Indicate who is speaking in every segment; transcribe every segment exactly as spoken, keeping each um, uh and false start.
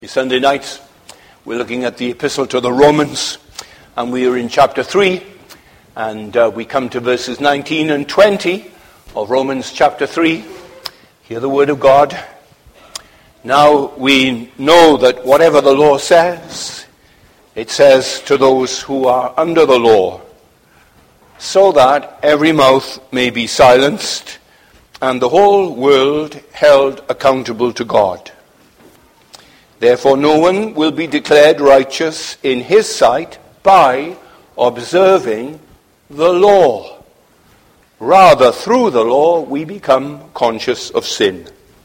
Speaker 1: Sunday nights, we're looking at the Epistle to the Romans, and we are in chapter three, and uh, we come to verses nineteen and twenty of Romans chapter three. Hear the word of God. Now we know that whatever the law says, it says to those who are under the law, so that every mouth may be silenced, and the whole world held accountable to God. Therefore no one will be declared righteous in his sight by observing the law. Rather, through the law, we become conscious of sin.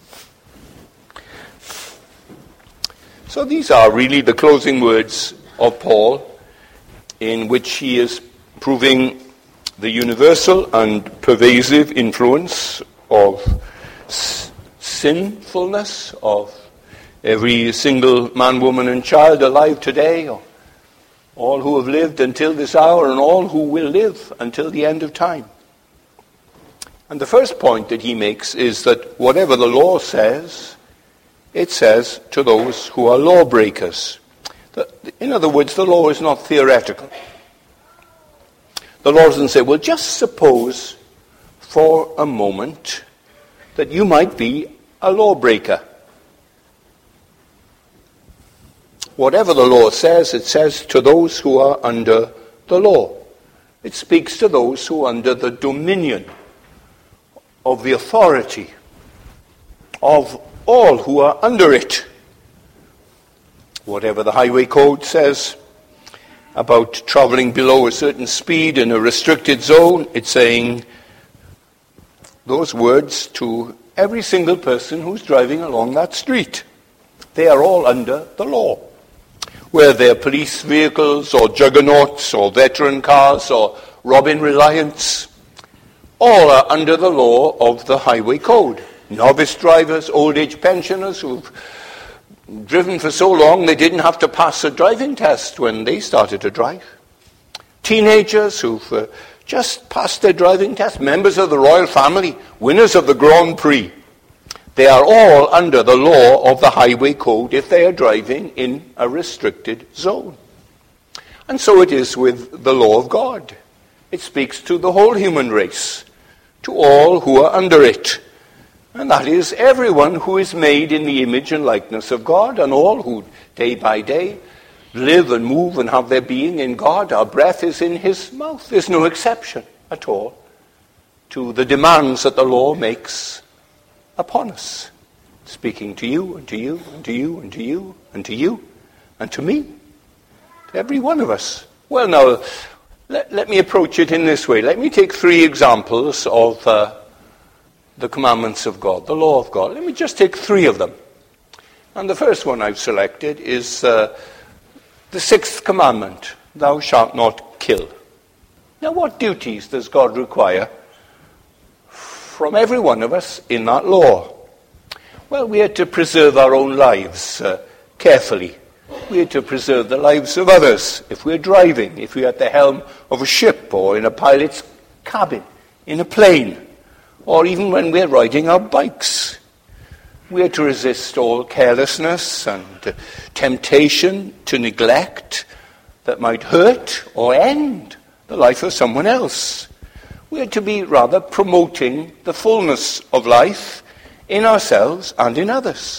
Speaker 1: So these are really the closing words of Paul, in which he is proving the universal and pervasive influence of s- sinfulness, of every single man, woman, and child alive today, or all who have lived until this hour, and all who will live until the end of time. And the first point that he makes is that whatever the law says, it says to those who are lawbreakers. In other words, the law is not theoretical. The law doesn't say, well, just suppose for a moment that you might be a lawbreaker. Whatever the law says, it says to those who are under the law. It speaks to those who are under the dominion of the authority of all who are under it. Whatever the highway code says about traveling below a certain speed in a restricted zone, it's saying those words to every single person who's driving along that street. They are all under the law. Whether they're police vehicles or juggernauts or veteran cars or Robin Reliance, all are under the law of the highway code. Novice drivers, old age pensioners who've driven for so long they didn't have to pass a driving test when they started to drive. Teenagers who've uh, just passed their driving test, members of the royal family, winners of the Grand Prix. They are all under the law of the highway code if they are driving in a restricted zone. And so it is with the law of God. It speaks to the whole human race, to all who are under it. And that is everyone who is made in the image and likeness of God, and all who day by day live and move and have their being in God. Our breath is in his mouth. There's no exception at all to the demands that the law makes upon us, speaking to you and to you and to you and to you and to you and to me, to every one of us. Well, now, let, let me approach it in this way. Let me take three examples of uh, the commandments of God, the law of God. Let me just take three of them. And the first one I've selected is uh, the sixth commandment, thou shalt not kill. Now, what duties does God require from every one of us in that law? Well, we are to preserve our own lives uh, carefully. We are to preserve the lives of others. If we're driving, if we're at the helm of a ship or in a pilot's cabin, in a plane, or even when we're riding our bikes, we are to resist all carelessness and uh, temptation to neglect that might hurt or end the life of someone else. We are to be rather promoting the fullness of life in ourselves and in others.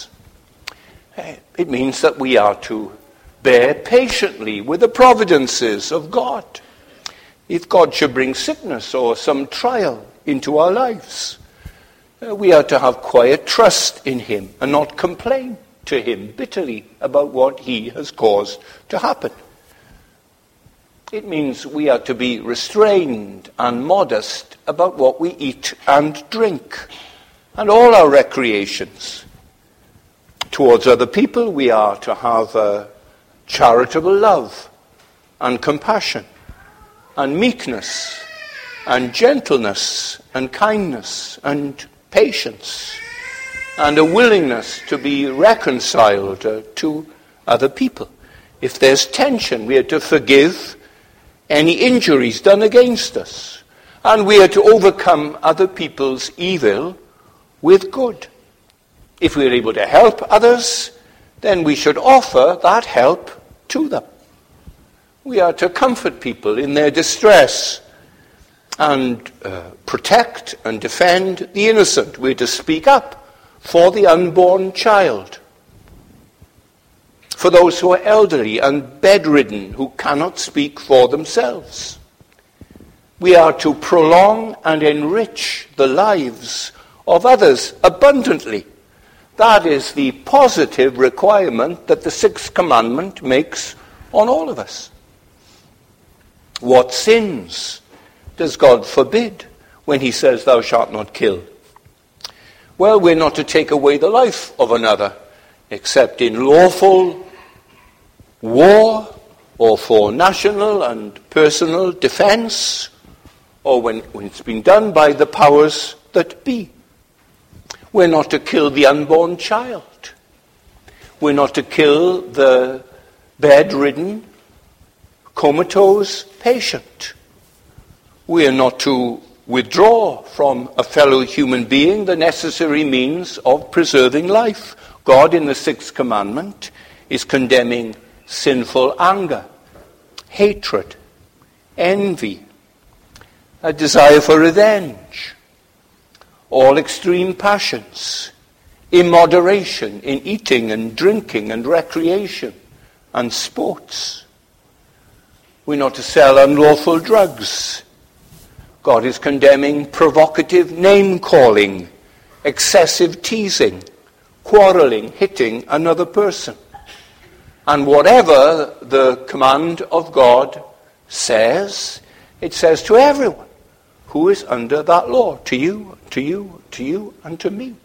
Speaker 1: It means that we are to bear patiently with the providences of God. If God should bring sickness or some trial into our lives, we are to have quiet trust in him and not complain to him bitterly about what he has caused to happen. It means we are to be restrained and modest about what we eat and drink and all our recreations. Towards other people, we are to have a charitable love and compassion and meekness and gentleness and kindness and patience and a willingness to be reconciled uh, to other people. If there's tension, we are to forgive any injuries done against us. And we are to overcome other people's evil with good. If we are able to help others, then we should offer that help to them. We are to comfort people in their distress and uh, protect and defend the innocent. We're to speak up for the unborn child, for those who are elderly and bedridden, who cannot speak for themselves. We are to prolong and enrich the lives of others abundantly. That is the positive requirement that the sixth commandment makes on all of us. What sins does God forbid when he says, thou shalt not kill? Well, we're not to take away the life of another, except in lawful war, or for national and personal defense, or when, when it's been done by the powers that be. We're not to kill the unborn child. We're not to kill the bedridden, comatose patient. We are not to withdraw from a fellow human being the necessary means of preserving life. God, in the sixth commandment, is condemning sinful anger, hatred, envy, a desire for revenge, all extreme passions, immoderation in eating and drinking and recreation and sports. We're not to sell unlawful drugs. God is condemning provocative name-calling, excessive teasing, quarreling, hitting another person. And whatever the command of God says, it says to everyone who is under that law, to you, to you, to you, and to me.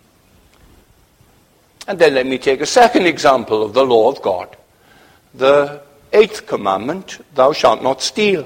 Speaker 1: And then let me take a second example of the law of God. The eighth commandment, thou shalt not steal.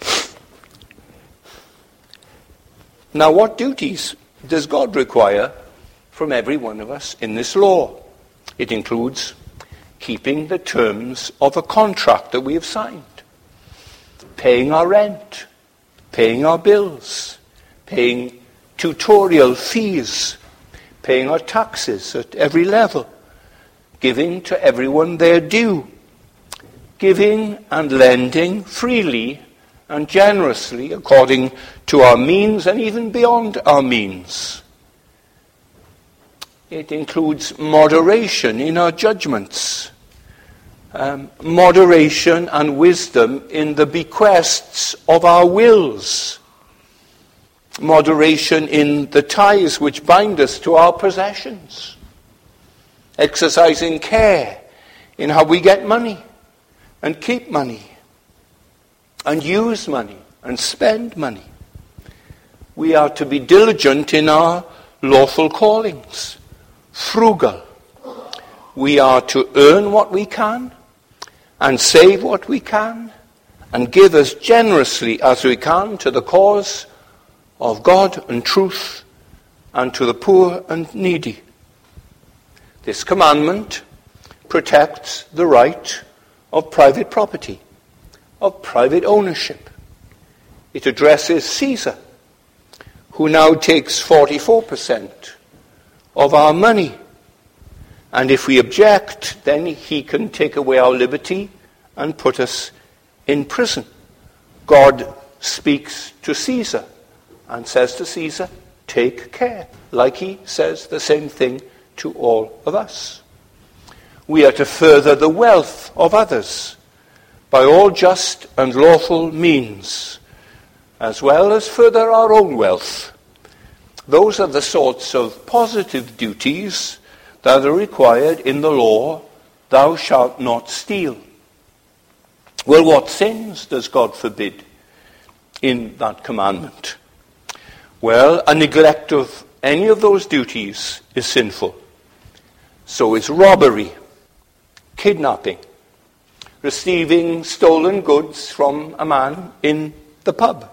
Speaker 1: Now, what duties does God require from every one of us in this law? It includes keeping the terms of a contract that we have signed, paying our rent, paying our bills, paying tutorial fees, paying our taxes at every level, giving to everyone their due, giving and lending freely and generously according to our means and even beyond our means. It includes moderation in our judgments, um, moderation and wisdom in the bequests of our wills, moderation in the ties which bind us to our possessions, exercising care in how we get money and keep money and use money and spend money. We are to be diligent in our lawful callings, frugal. We are to earn what we can and save what we can and give as generously as we can to the cause of God and truth and to the poor and needy. This commandment protects the right of private property, of private ownership. It addresses Caesar, who now takes forty-four percent of our money. And if we object, then he can take away our liberty and put us in prison. God speaks to Caesar and says to Caesar, take care, like he says the same thing to all of us. We are to further the wealth of others by all just and lawful means, as well as further our own wealth. Those are the sorts of positive duties that are required in the law, thou shalt not steal. Well, what sins does God forbid in that commandment? Well, a neglect of any of those duties is sinful. So is robbery, kidnapping, receiving stolen goods from a man in the pub,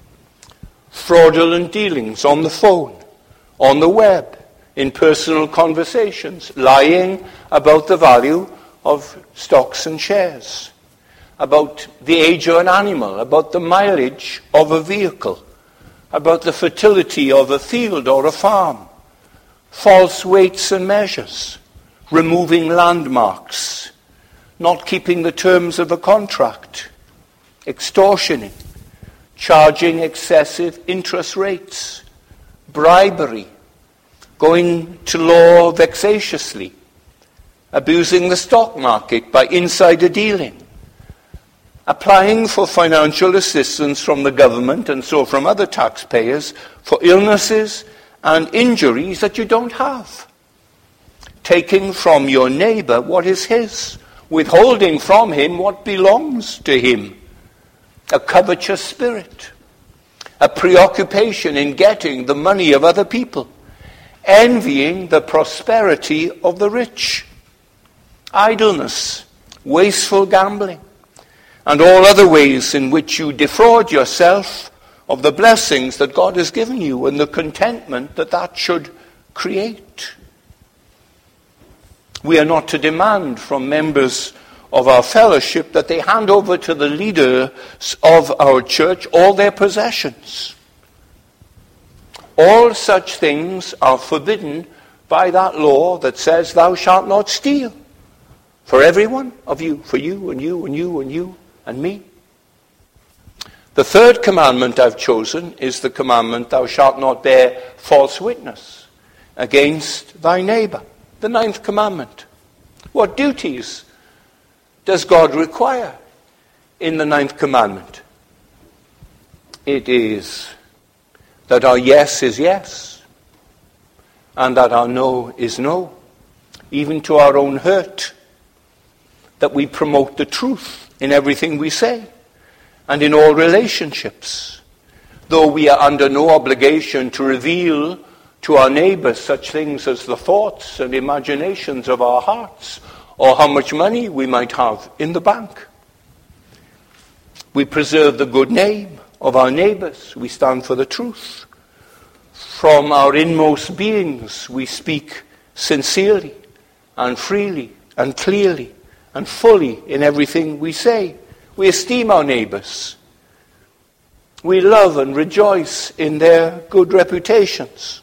Speaker 1: fraudulent dealings on the phone, on the web, in personal conversations, lying about the value of stocks and shares, about the age of an animal, about the mileage of a vehicle, about the fertility of a field or a farm, false weights and measures, removing landmarks, not keeping the terms of a contract, extortioning, charging excessive interest rates, bribery, going to law vexatiously, abusing the stock market by insider dealing, applying for financial assistance from the government and so from other taxpayers for illnesses and injuries that you don't have, taking from your neighbor what is his, withholding from him what belongs to him, a covetous spirit, a preoccupation in getting the money of other people, envying the prosperity of the rich, idleness, wasteful gambling, and all other ways in which you defraud yourself of the blessings that God has given you and the contentment that that should create. We are not to demand from members of our fellowship that they hand over to the leaders of our church all their possessions. All such things are forbidden by that law that says, thou shalt not steal. For every one of you, for you and you and you and you and me. The third commandment I've chosen is the commandment, thou shalt not bear false witness against thy neighbor. The ninth commandment. What duties does God require in the ninth commandment? It is that our yes is yes, and that our no is no, even to our own hurt. That we promote the truth in everything we say, and in all relationships, though we are under no obligation to reveal to our neighbors such things as the thoughts and imaginations of our hearts, or how much money we might have in the bank. We preserve the good name of our neighbors. We stand for the truth. From our inmost beings, we speak sincerely and freely and clearly and fully in everything we say. We esteem our neighbors. We love and rejoice in their good reputations.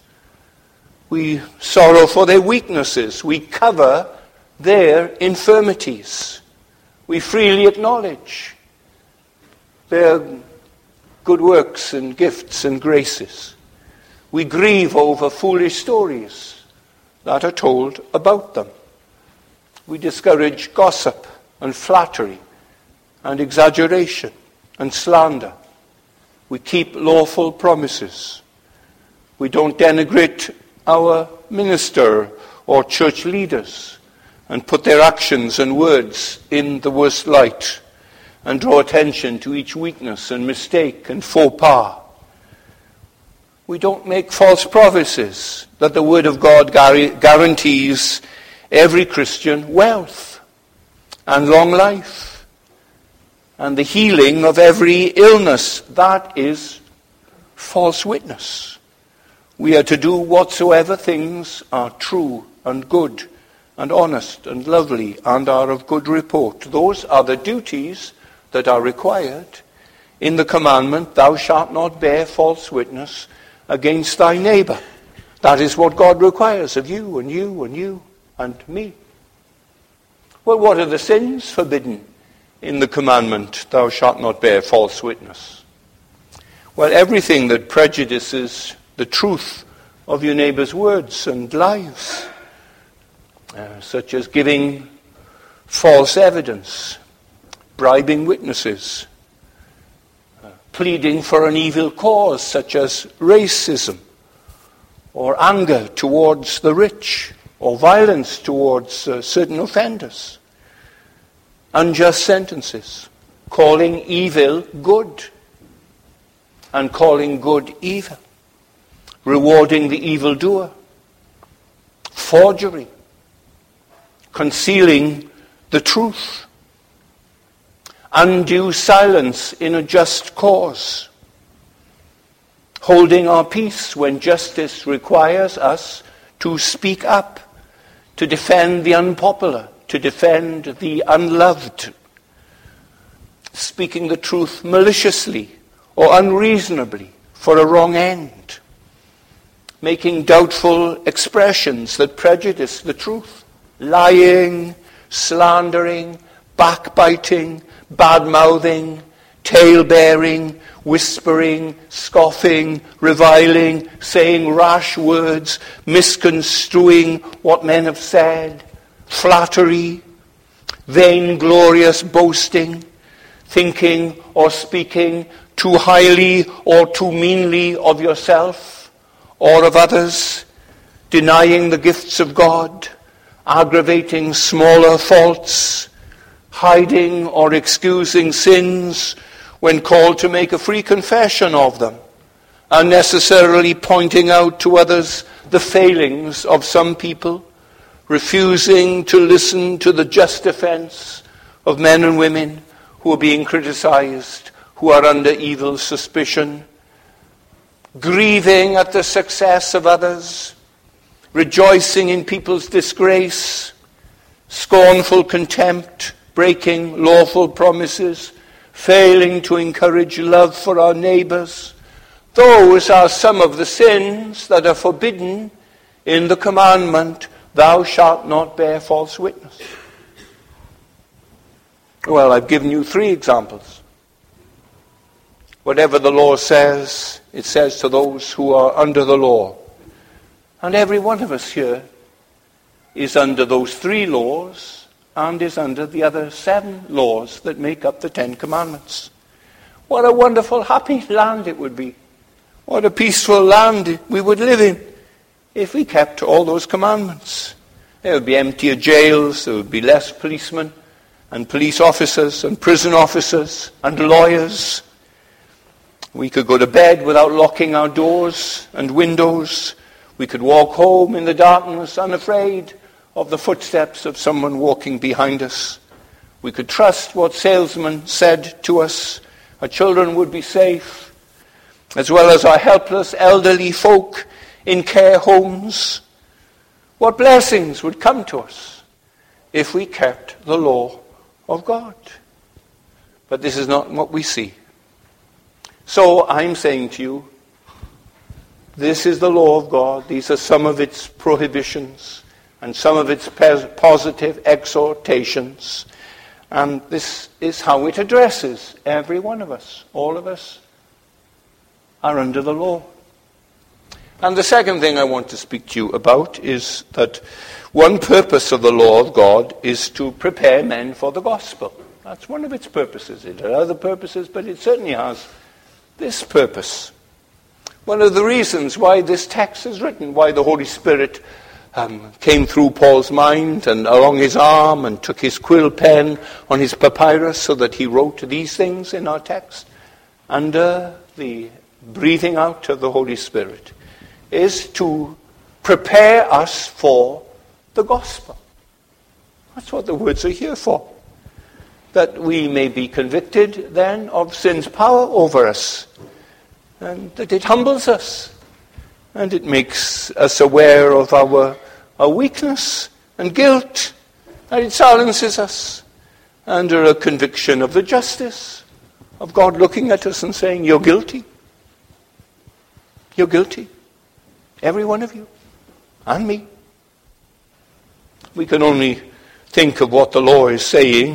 Speaker 1: We sorrow for their weaknesses. We cover their infirmities. We freely acknowledge their good works and gifts and graces. We grieve over foolish stories that are told about them. We discourage gossip and flattery and exaggeration and slander. We keep lawful promises. We don't denigrate our minister or church leaders and put their actions and words in the worst light and draw attention to each weakness and mistake and faux pas. We don't make false promises that the Word of God guarantees every Christian wealth and long life and the healing of every illness. That is false witness. We are to do whatsoever things are true and good and honest and lovely and are of good report. Those are the duties that are required in the commandment, thou shalt not bear false witness against thy neighbor. That is what God requires of you and you and you and me. Well, what are the sins forbidden in the commandment, thou shalt not bear false witness? Well, everything that prejudices the truth of your neighbor's words and lives, uh, such as giving false evidence, bribing witnesses, uh, pleading for an evil cause such as racism, or anger towards the rich, or violence towards uh, certain offenders, unjust sentences, calling evil good, and calling good evil, rewarding the evildoer, forgery, concealing the truth, undue silence in a just cause, holding our peace when justice requires us to speak up, to defend the unpopular, to defend the unloved, speaking the truth maliciously or unreasonably for a wrong end, making doubtful expressions that prejudice the truth, lying, slandering, backbiting, bad-mouthing, tale-bearing, whispering, scoffing, reviling, saying rash words, misconstruing what men have said, flattery, vainglorious boasting, thinking or speaking too highly or too meanly of yourself or of others, denying the gifts of God, aggravating smaller faults, hiding or excusing sins when called to make a free confession of them, unnecessarily pointing out to others the failings of some people, refusing to listen to the just defense of men and women who are being criticized, who are under evil suspicion, grieving at the success of others, rejoicing in people's disgrace, scornful contempt, breaking lawful promises, failing to encourage love for our neighbors. Those are some of the sins that are forbidden in the commandment, thou shalt not bear false witness. Well, I've given you three examples. Whatever the law says, it says to those who are under the law. And every one of us here is under those three laws and is under the other seven laws that make up the Ten Commandments. What a wonderful, happy land it would be. What a peaceful land we would live in if we kept all those commandments. There would be emptier jails, there would be less policemen and police officers and prison officers and lawyers. We could go to bed without locking our doors and windows. We could walk home in the darkness unafraid of the footsteps of someone walking behind us. We could trust what salesman said to us. Our children would be safe, as well as our helpless elderly folk in care homes. What blessings would come to us if we kept the law of God? But this is not what we see. So I'm saying to you, this is the law of God. These are some of its prohibitions and some of its positive exhortations. And this is how it addresses every one of us. All of us are under the law. And the second thing I want to speak to you about is that one purpose of the law of God is to prepare men for the gospel. That's one of its purposes. It has other purposes, but it certainly has this purpose. One of the reasons why this text is written, why the Holy Spirit um, came through Paul's mind and along his arm and took his quill pen on his papyrus so that he wrote these things in our text under the breathing out of the Holy Spirit, is to prepare us for the gospel. That's what the words are here for. That we may be convicted then of sin's power over us. And that it humbles us. And it makes us aware of our, our weakness and guilt. And it silences us under a conviction of the justice of God looking at us and saying, you're guilty. You're guilty. Every one of you. And me. We can only think of what the law is saying,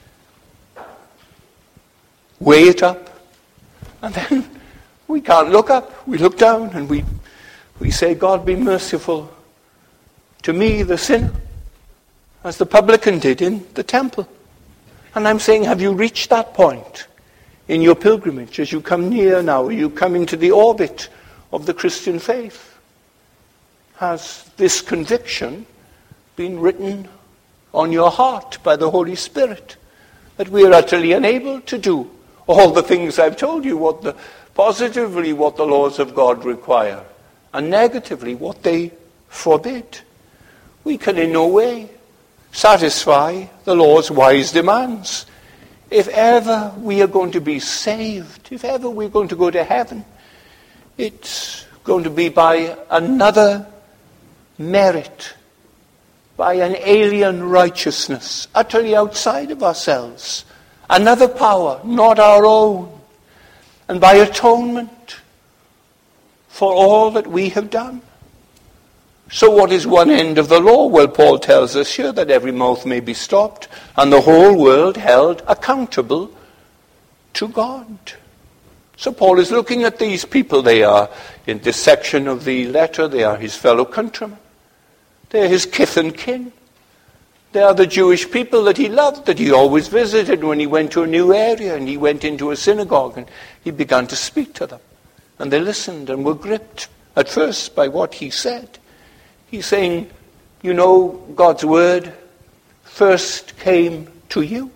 Speaker 1: weigh it up, and then we can't look up. We look down and we we say, God, be merciful to me, the sinner, as the publican did in the temple. And I'm saying, have you reached that point in your pilgrimage as you come near now? Are you coming to the orbit of the Christian faith? Has this conviction been written on your heart by the Holy Spirit that we are utterly unable to do all the things I've told you, what the, positively what the laws of God require, and negatively what they forbid? We can in no way satisfy the law's wise demands. If ever we are going to be saved, if ever we're going to go to heaven, it's going to be by another merit, by an alien righteousness, utterly outside of ourselves, another power, not our own, and by atonement for all that we have done. So what is one end of the law? Well, Paul tells us here that every mouth may be stopped and the whole world held accountable to God. So Paul is looking at these people. They are, in this section of the letter, they are his fellow countrymen. They are his kith and kin. They are the Jewish people that he loved, that he always visited when he went to a new area and he went into a synagogue and he began to speak to them. And they listened and were gripped at first by what he said. He's saying, you know, God's word first came to you.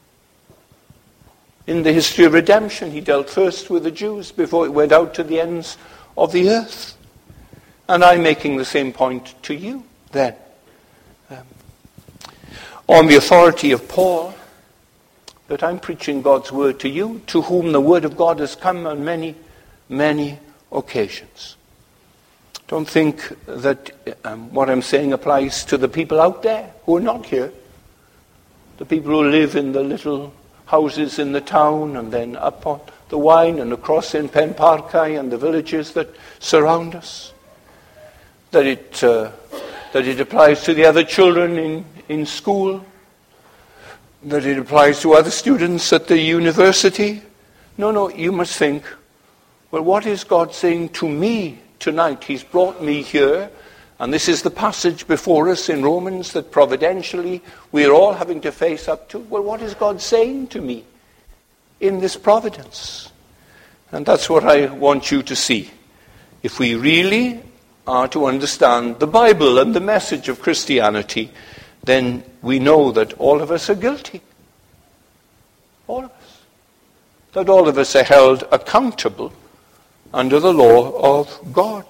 Speaker 1: In the history of redemption, he dealt first with the Jews before it went out to the ends of the earth. And I'm making the same point to you then. Um, on the authority of Paul, that I'm preaching God's word to you, to whom the word of God has come on many, many occasions. Don't think that um, what I'm saying applies to the people out there who are not here. The people who live in the little houses in the town and then up on the Wine and across in Penparcai and the villages that surround us. That it, uh, that it applies to the other children in, in school. That it applies to other students at the university. No, no, you must think, well, what is God saying to me tonight? He's brought me here, and this is the passage before us in Romans that providentially we're all having to face up to. Well, what is God saying to me in this providence? And that's what I want you to see. If we really are to understand the Bible and the message of Christianity, then we know that all of us are guilty. All of us. That all of us are held accountable under the law of God,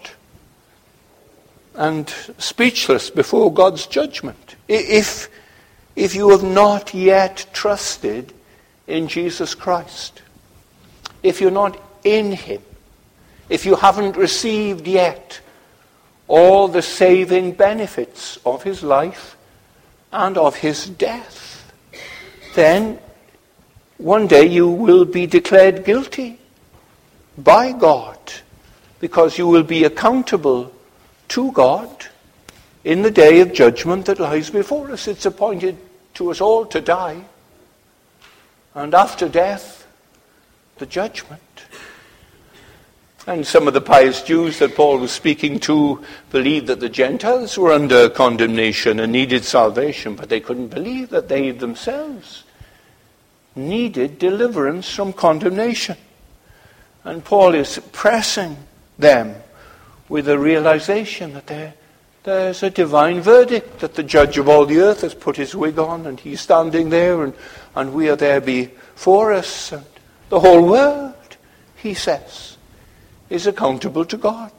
Speaker 1: and speechless before God's judgment. If, if you have not yet trusted in Jesus Christ, if you're not in him, if you haven't received yet all the saving benefits of his life and of his death, then one day you will be declared guilty by God, because you will be accountable to God in the day of judgment that lies before us. It's appointed to us all to die, and after death, the judgment. And some of the pious Jews that Paul was speaking to believed that the Gentiles were under condemnation and needed salvation, but they couldn't believe that they themselves needed deliverance from condemnation. And Paul is pressing them with a realization that there, there's a divine verdict, that the judge of all the earth has put his wig on and he's standing there and, and we are there before us. And the whole world, he says, is accountable to God.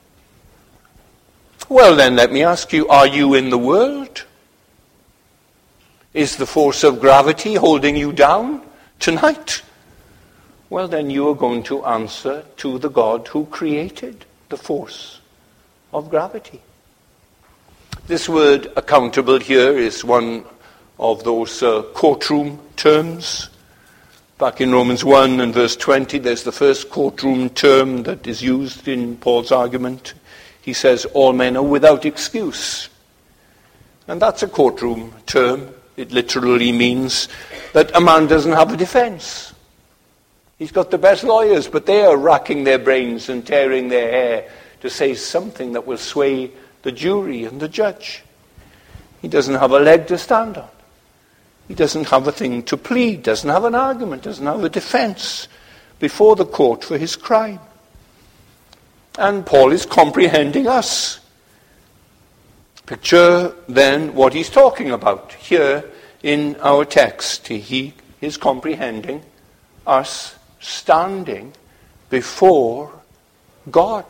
Speaker 1: Well then, let me ask you, are you in the world? Is the force of gravity holding you down tonight? Well, then you are going to answer to the God who created the force of gravity. This word accountable here is one of those uh, courtroom terms. Back in Romans one and verse twenty, there's the first courtroom term that is used in Paul's argument. He says, all men are without excuse. And that's a courtroom term. It literally means that a man doesn't have a defense. He's got the best lawyers, but they are racking their brains and tearing their hair to say something that will sway the jury and the judge. He doesn't have a leg to stand on. He doesn't have a thing to plead, doesn't have an argument, doesn't have a defense before the court for his crime. And Paul is comprehending us. Picture then what he's talking about here in our text. He is comprehending us standing before God.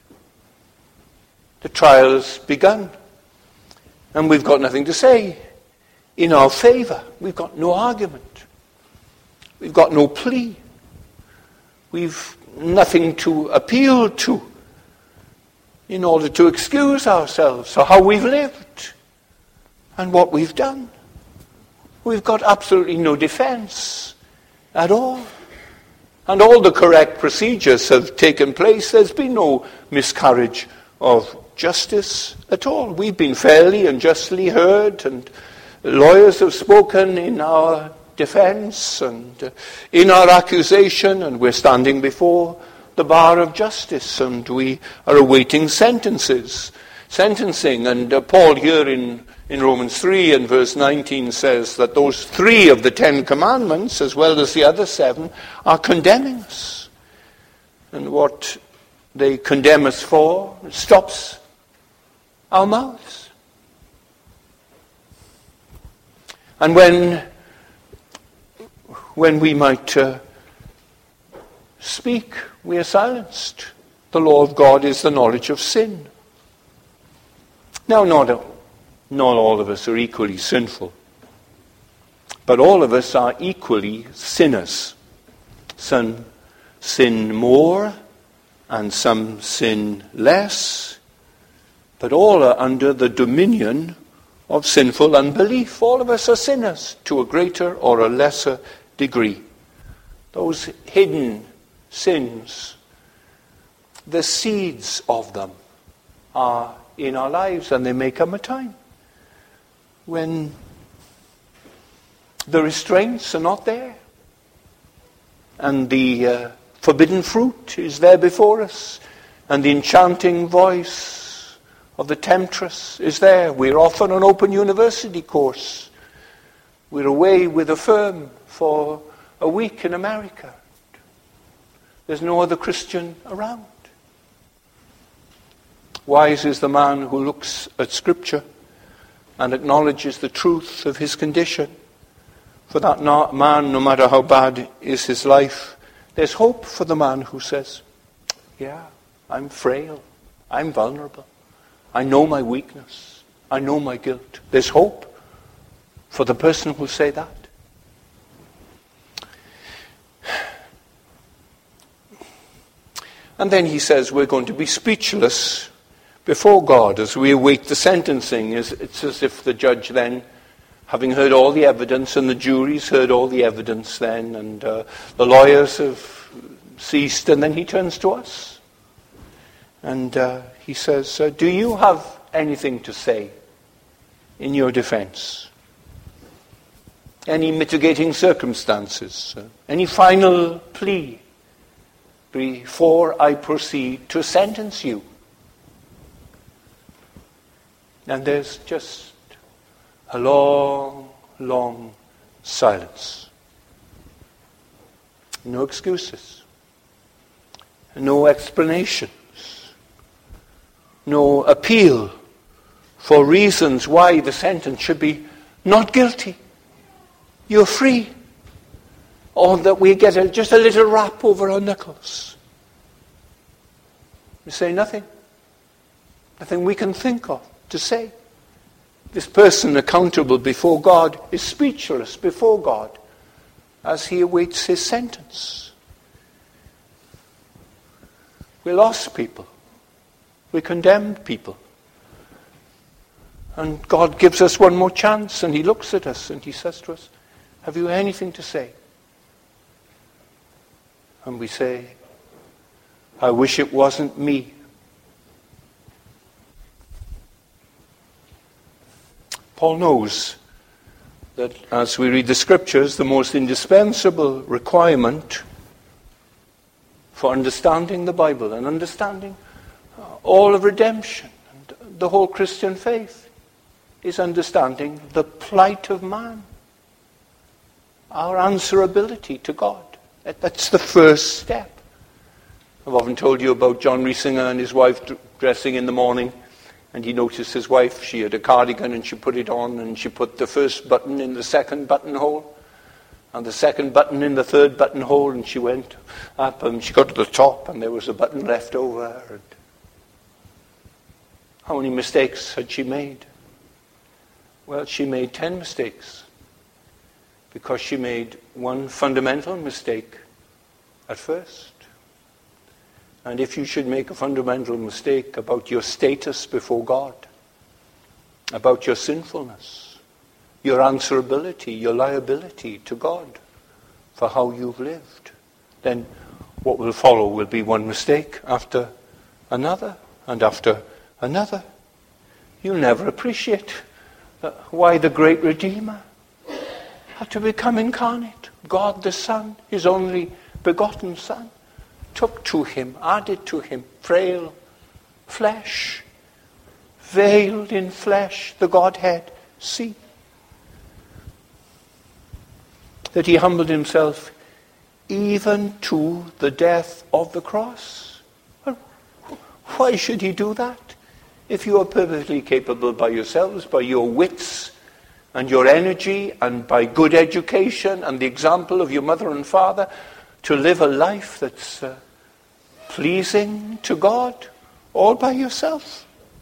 Speaker 1: The trial's begun. And we've got nothing to say in our favor. We've got no argument. We've got no plea. We've nothing to appeal to in order to excuse ourselves for how we've lived and what we've done. We've got absolutely no defense at all. And all the correct procedures have taken place. There's been no miscarriage of justice at all. We've been fairly and justly heard, and lawyers have spoken in our defense and uh, in our accusation, and we're standing before the bar of justice, and we are awaiting sentences, sentencing. And uh, Paul here in, in Romans three and verse nineteen says that those three of the Ten Commandments, as well as the other seven, are condemning us. And what they condemn us for stops our mouths. And when, when we might uh, speak, we are silenced. The law of God is the knowledge of sin. Now, not, not all of us are equally sinful, but all of us are equally sinners. Some sin more and some sin less, but all are under the dominion of sinful unbelief. All of us are sinners to a greater or a lesser degree. Those hidden sins, the seeds of them are in our lives, and there may come a time when the restraints are not there, and the uh, forbidden fruit is there before us, and the enchanting voice of the temptress is there. We're off on an open university course. We're away with a firm for a week in America. There's no other Christian around. Wise is the man who looks at Scripture and acknowledges the truth of his condition. For that man, no matter how bad is his life, there's hope for the man who says, yeah, I'm frail, I'm vulnerable, I know my weakness, I know my guilt. There's hope for the person who will say that. And then he says we're going to be speechless before God as we await the sentencing. It's as if the judge then, having heard all the evidence, and the jury's heard all the evidence then, and uh, the lawyers have ceased, and then he turns to us. And uh, he says, uh, do you have anything to say in your defense? Any mitigating circumstances? Uh, any final plea before I proceed to sentence you? And there's just a long, long silence. No excuses. No explanations. No appeal for reasons why the sentence should be not guilty. You're free. Or that we get a, just a little rap over our knuckles. We say nothing. Nothing we can think of to say. This person accountable before God is speechless before God as he awaits his sentence. We lost people. We condemned people. And God gives us one more chance, and he looks at us and he says to us, have you anything to say? And we say, I wish it wasn't me. Paul knows that as we read the Scriptures, the most indispensable requirement for understanding the Bible and understanding all of redemption and the whole Christian faith is understanding the plight of man, our answerability to God. That's the first step. I've often told you about John Riesinger and his wife dressing in the morning, and he noticed his wife, she had a cardigan and she put it on, and she put the first button in the second buttonhole and the second button in the third buttonhole, and she went up and she got to the top and there was a button left over. And how many mistakes had she made? Well, she made ten mistakes because she made one fundamental mistake at first. And if you should make a fundamental mistake about your status before God, about your sinfulness, your answerability, your liability to God for how you've lived, then what will follow will be one mistake after another, and after another. You'll never appreciate uh, why the great Redeemer had to become incarnate. God the Son, his only begotten Son, took to him, added to him, frail flesh, veiled in flesh, the Godhead. See that he humbled himself even to the death of the cross. Well, why should he do that? If you are perfectly capable by yourselves, by your wits and your energy and by good education and the example of your mother and father, to live a life that's uh, pleasing to God, all by yourself.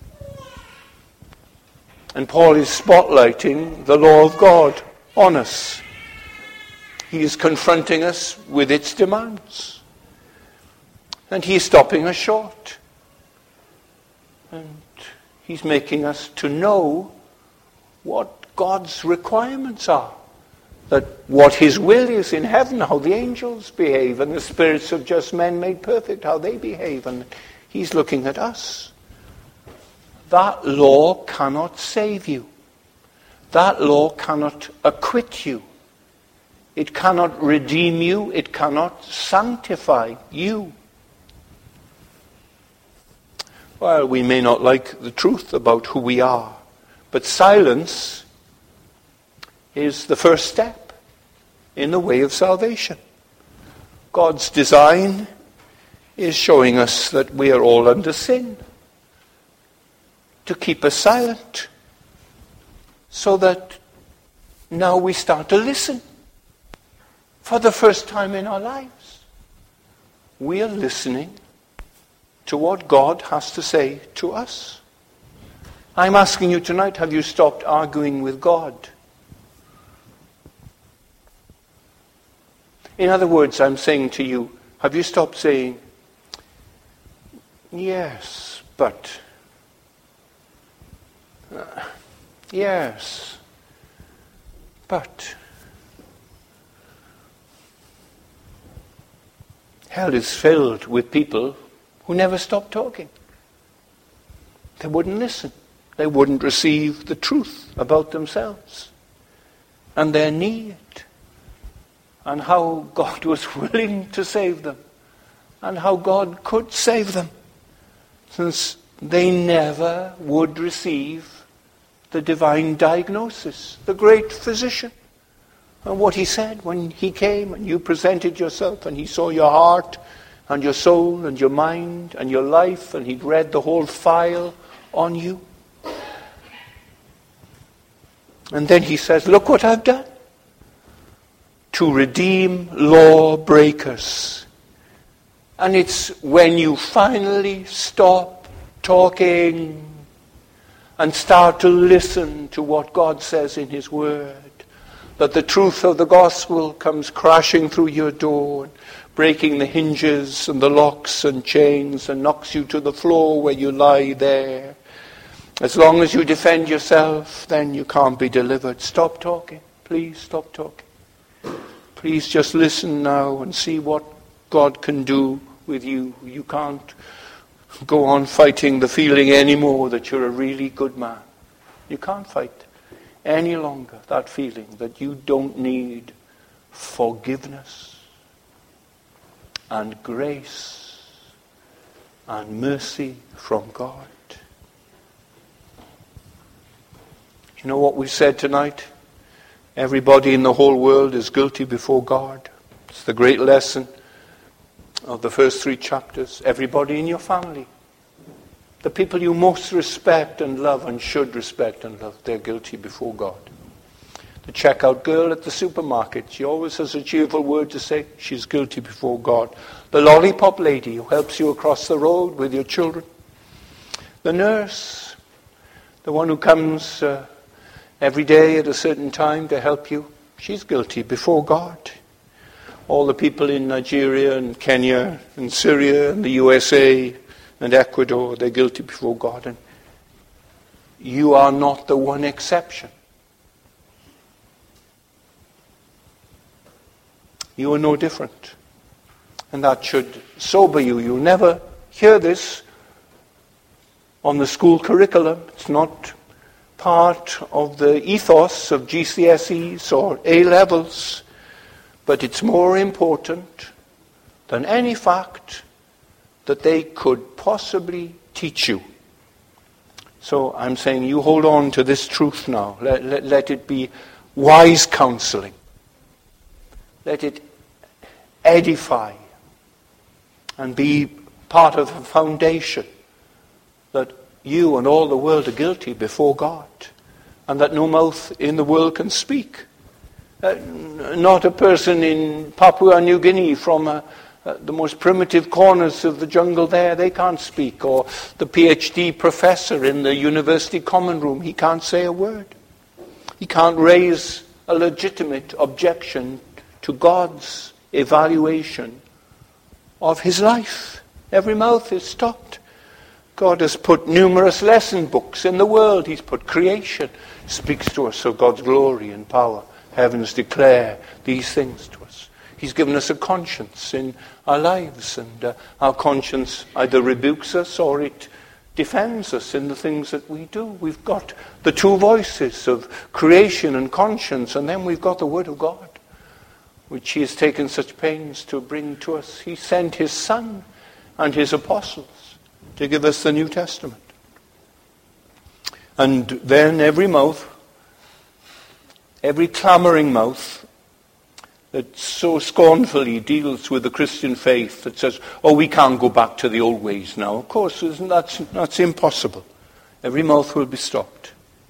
Speaker 1: And Paul is spotlighting the law of God on us. He is confronting us with its demands. And he's stopping us short. And he's making us to know what God's requirements are. That what his will is in heaven, how the angels behave, and the spirits of just men made perfect, how they behave. And he's looking at us. That law cannot save you. That law cannot acquit you. It cannot redeem you. It cannot sanctify you. Well, we may not like the truth about who we are, but silence is the first step in the way of salvation. God's design is showing us that we are all under sin, to keep us silent, so that now we start to listen. For the first time in our lives, we are listening to what God has to say to us. I'm asking you tonight, have you stopped arguing with God? In other words, I'm saying to you, have you stopped saying, yes, but, uh, yes, but. Hell is filled with people who never stop talking. They wouldn't listen. They wouldn't receive the truth about themselves and their need, and how God was willing to save them, and how God could save them, since they never would receive the divine diagnosis, the great physician. And what he said when he came and you presented yourself and he saw your heart and your soul and your mind and your life, and he'd read the whole file on you. And then he says, look what I've done. To redeem lawbreakers. And it's when you finally stop talking and start to listen to what God says in his word, that the truth of the gospel comes crashing through your door, breaking the hinges and the locks and chains, and knocks you to the floor where you lie there. As long as you defend yourself, then you can't be delivered. Stop talking. Please stop talking. Please just listen now and see what God can do with you. You can't go on fighting the feeling anymore that you're a really good man. You can't fight any longer that feeling that you don't need forgiveness and grace and mercy from God. You know what we said tonight? Everybody in the whole world is guilty before God. It's the great lesson of the first three chapters. Everybody in your family, the people you most respect and love and should respect and love, they're guilty before God. The checkout girl at the supermarket, she always has a cheerful word to say. She's guilty before God. The lollipop lady who helps you across the road with your children. The nurse, the one who comes uh, every day at a certain time to help you, she's guilty before God. All the people in Nigeria and Kenya and Syria and the U S A and Ecuador, they're guilty before God. And you are not the one exception. You are no different. And that should sober you. You'll never hear this on the school curriculum. It's not part of the ethos of G C S Es or A-levels. But it's more important than any fact that they could possibly teach you. So I'm saying you hold on to this truth now. Let, let, let it be wise counseling. Let it edify and be part of a foundation that you and all the world are guilty before God, and that no mouth in the world can speak. Uh, not a person in Papua New Guinea from uh, uh, the most primitive corners of the jungle there, they can't speak. Or the PhD professor in the university common room, he can't say a word. He can't raise a legitimate objection to God's evaluation of his life. Every mouth is stopped. God has put numerous lesson books in the world. He's put creation. Speaks to us of God's glory and power. Heavens declare these things to us. He's given us a conscience in our lives, and uh, our conscience either rebukes us or it defends us in the things that we do. We've got the two voices of creation and conscience, and then we've got the Word of God, which he has taken such pains to bring to us. He sent his Son and his apostles to give us the New Testament. And then every mouth, every clamoring mouth that so scornfully deals with the Christian faith, that says, oh, we can't go back to the old ways now. Of course, that's, that's impossible. Every mouth will be stopped.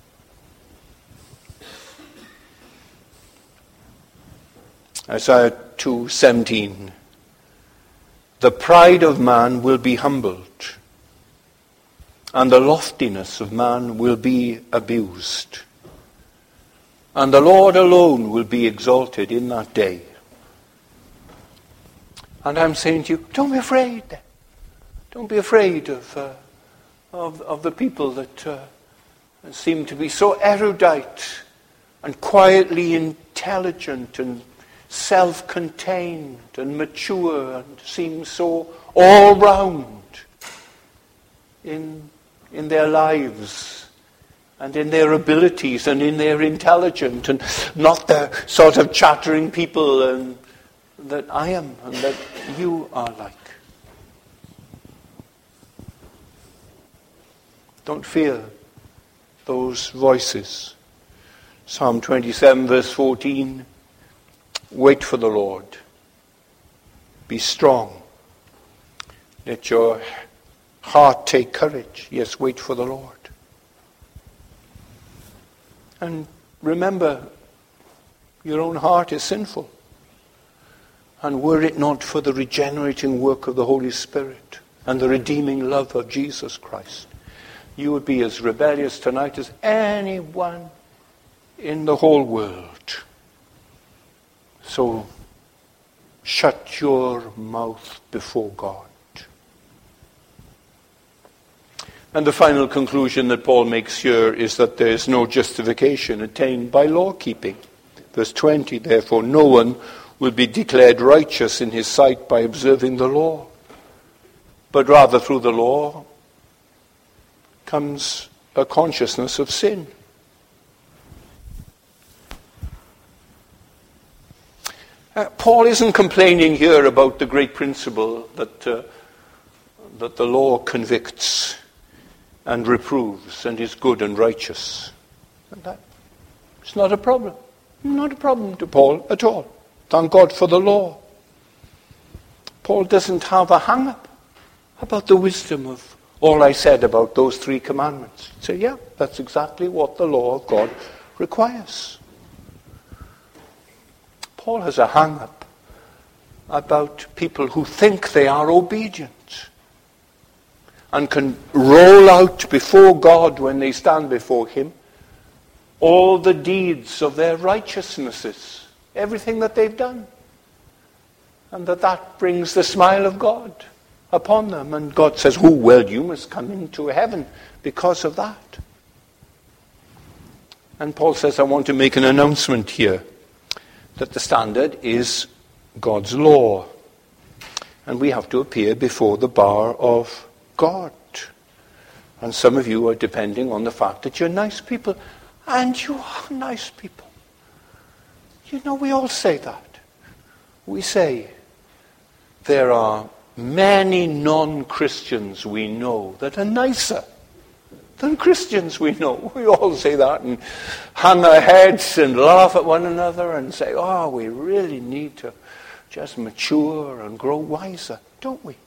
Speaker 1: Isaiah two seventeen. The pride of man will be humbled, and the loftiness of man will be abused. And the Lord alone will be exalted in that day. And I'm saying to you, don't be afraid. Don't be afraid of uh, of, of the people that uh, seem to be so erudite and quietly intelligent and self-contained and mature and seem so all-round in in their lives and in their abilities and in their intelligence, and not the sort of chattering people and, that I am and that you are like. Don't fear those voices. Psalm twenty-seven verse fourteen. Wait for the Lord. Be strong. Let your heart take courage. Yes, wait for the Lord. And remember, your own heart is sinful. And were it not for the regenerating work of the Holy Spirit and the redeeming love of Jesus Christ, you would be as rebellious tonight as anyone in the whole world. So, shut your mouth before God. And the final conclusion that Paul makes here is that there is no justification attained by law keeping. Verse twenty, therefore no one will be declared righteous in his sight by observing the law, but rather through the law comes a consciousness of sin. Uh, Paul isn't complaining here about the great principle that uh, that the law convicts and reproves and is good and righteous. And that, it's not a problem. Not a problem to Paul at all. Thank God for the law. Paul doesn't have a hang-up about the wisdom of all I said about those three commandments. He'd say, yeah, that's exactly what the law of God requires. Paul has a hang-up about people who think they are obedient and can roll out before God when they stand before him all the deeds of their righteousnesses, everything that they've done. And that that brings the smile of God upon them. And God says, oh, well, you must come into heaven because of that. And Paul says, I want to make an announcement here that the standard is God's law. And we have to appear before the bar of God. And some of you are depending on the fact that you're nice people. And you are nice people. You know, we all say that. We say, there are many non-Christians we know that are nicer than Christians we know. We all say that and hang our heads and laugh at one another and say, oh, we really need to just mature and grow wiser, don't we?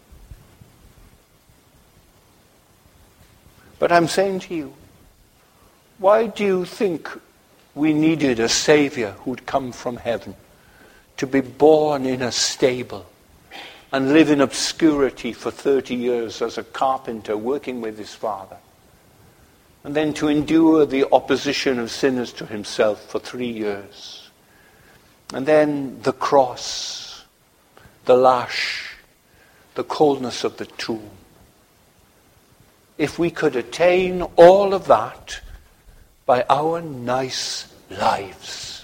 Speaker 1: But I'm saying to you, why do you think we needed a Savior who'd come from heaven to be born in a stable and live in obscurity for thirty years as a carpenter working with his father, and then to endure the opposition of sinners to himself for three years, and then the cross, the lash, the coldness of the tomb? If we could attain all of that by our nice lives.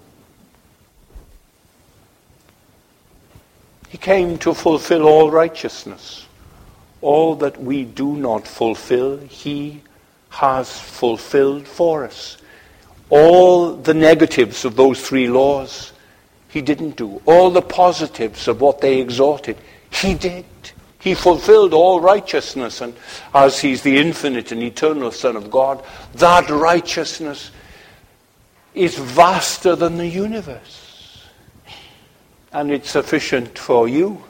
Speaker 1: He came to fulfill all righteousness. All that we do not fulfill, he has fulfilled for us. All the negatives of those three laws, he didn't do. All the positives of what they exhorted, he did. He fulfilled all righteousness, and as he's the infinite and eternal Son of God, that righteousness is vaster than the universe. And it's sufficient for you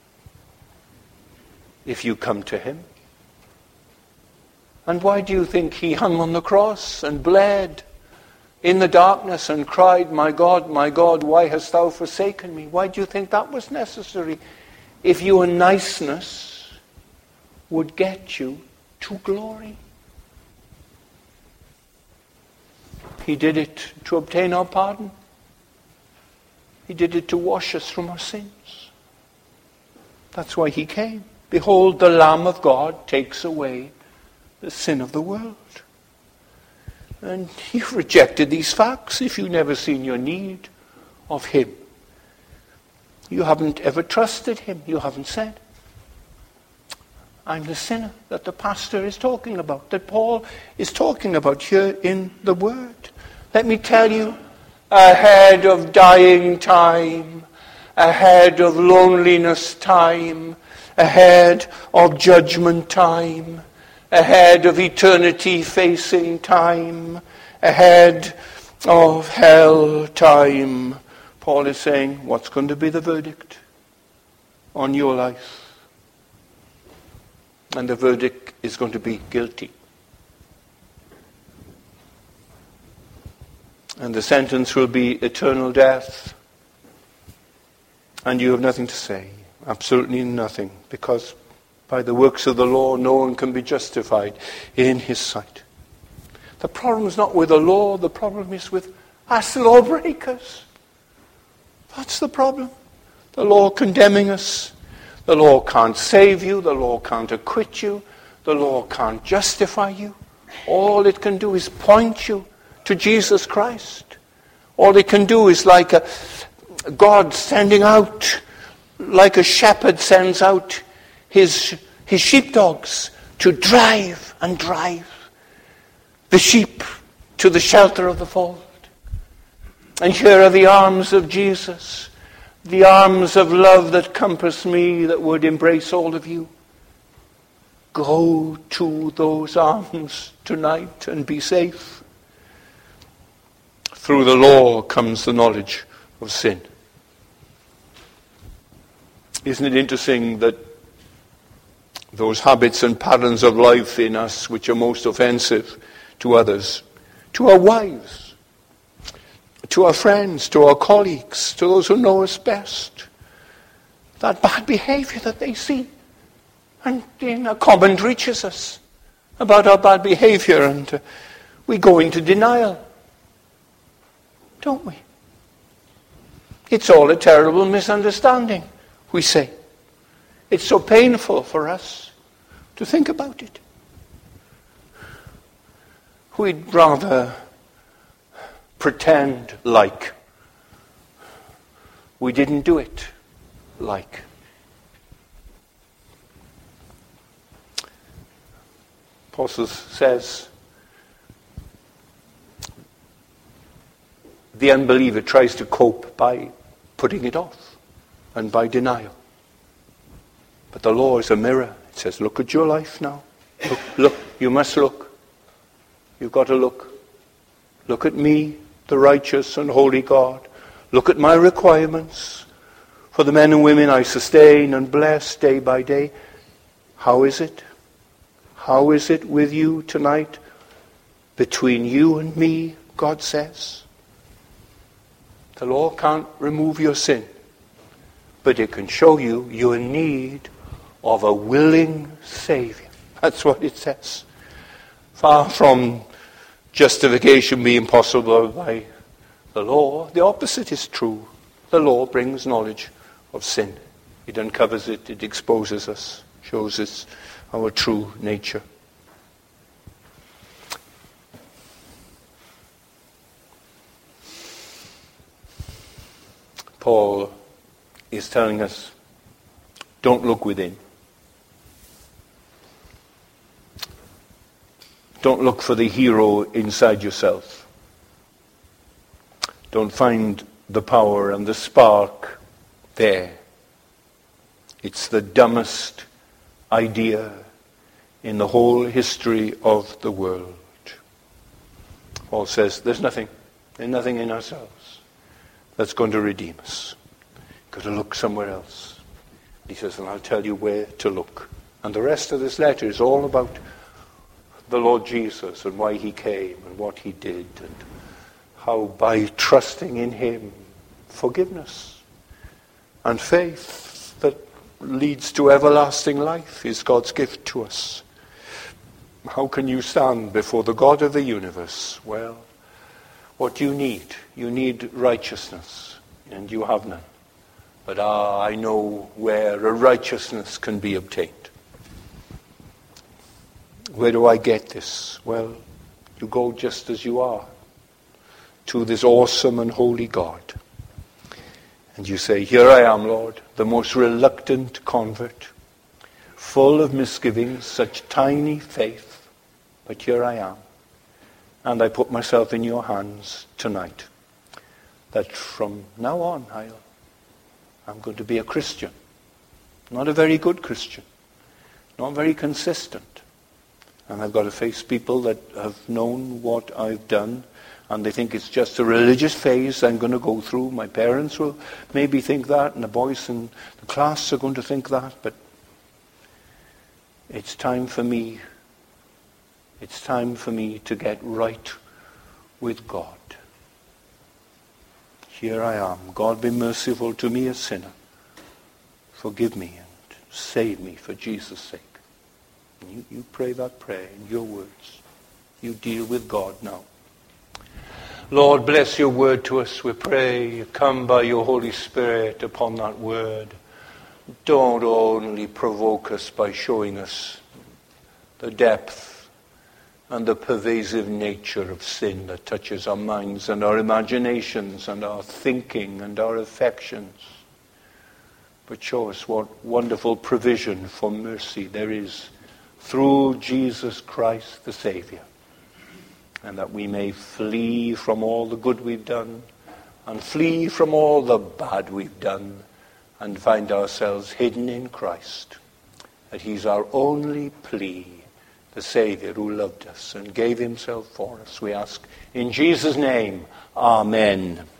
Speaker 1: if you come to him. And why do you think he hung on the cross and bled in the darkness and cried, my God, my God, why hast thou forsaken me? Why do you think that was necessary? If your niceness would get you to glory. He did it to obtain our pardon. He did it to wash us from our sins. That's why he came. Behold, the Lamb of God takes away the sin of the world. And you've rejected these facts if you've never seen your need of him. You haven't ever trusted him. You haven't said, I'm the sinner that the pastor is talking about, that Paul is talking about here in the Word. Let me tell you, ahead of dying time, ahead of loneliness time, ahead of judgment time, ahead of eternity facing time, ahead of hell time, Paul is saying, what's going to be the verdict on your life? And the verdict is going to be guilty. And the sentence will be eternal death. And you have nothing to say. Absolutely nothing. Because by the works of the law, no one can be justified in his sight. The problem is not with the law. The problem is with us lawbreakers. That's the problem. The law condemning us. The law can't save you. The law can't acquit you. The law can't justify you. All it can do is point you to Jesus Christ. All it can do is like a God sending out, like a shepherd sends out his, his sheepdogs to drive and drive the sheep to the shelter of the fold. And here are the arms of Jesus, the arms of love that compass me, that would embrace all of you. Go to those arms tonight and be safe. Through the law comes the knowledge of sin. Isn't it interesting that those habits and patterns of life in us which are most offensive to others, to our wives, to our friends, to our colleagues, to those who know us best, that bad behavior that they see, and in a comment reaches us about our bad behavior, and uh, we go into denial, don't we? It's all a terrible misunderstanding, we say. It's so painful for us to think about it. We'd rather pretend like we didn't do it like. Apostle says, the unbeliever tries to cope by putting it off and by denial. But the law is a mirror. It says, look at your life now. Look, look, you must look. You've got to look. Look at me, the righteous and holy God. Look at my requirements for the men and women I sustain and bless day by day. How is it? How is it with you tonight? Between you and me, God says. The law can't remove your sin, but it can show you you're in need of a willing Savior. That's what it says. Far from justification being possible by the law, the opposite is true. The law brings knowledge of sin. It uncovers it, it exposes us, shows us our true nature. Paul is telling us, don't look within. Don't look for the hero inside yourself. Don't find the power and the spark there. It's the dumbest idea in the whole history of the world. Paul says, there's nothing, there's nothing in ourselves that's going to redeem us. Got to look somewhere else. He says, and I'll tell you where to look. And the rest of this letter is all about the Lord Jesus and why he came and what he did and how by trusting in him, forgiveness and faith that leads to everlasting life is God's gift to us. How can you stand before the God of the universe? Well, what do you need? You need righteousness, and you have none. But ah, I know where a righteousness can be obtained. Where do I get this? Well, you go just as you are to this awesome and holy God. And you say, here I am, Lord, the most reluctant convert, full of misgivings, such tiny faith, but here I am. And I put myself in your hands tonight, that from now on I'll, I'm going to be a Christian. Not a very good Christian. Not very consistent. And I've got to face people that have known what I've done, and they think it's just a religious phase I'm going to go through. My parents will maybe think that, and the boys in the class are going to think that, but it's time for me It's time for me to get right with God. Here I am. God, be merciful to me, a sinner. Forgive me and save me for Jesus' sake. And you, you pray that prayer in your words. You deal with God now. Lord, bless your word to us, we pray. You come by your Holy Spirit upon that word. Don't only provoke us by showing us the depth and the pervasive nature of sin that touches our minds and our imaginations and our thinking and our affections. But show us what wonderful provision for mercy there is through Jesus Christ the Savior, and that we may flee from all the good we've done and flee from all the bad we've done and find ourselves hidden in Christ, that he's our only plea, the Savior who loved us and gave himself for us. We ask in Jesus' name, amen.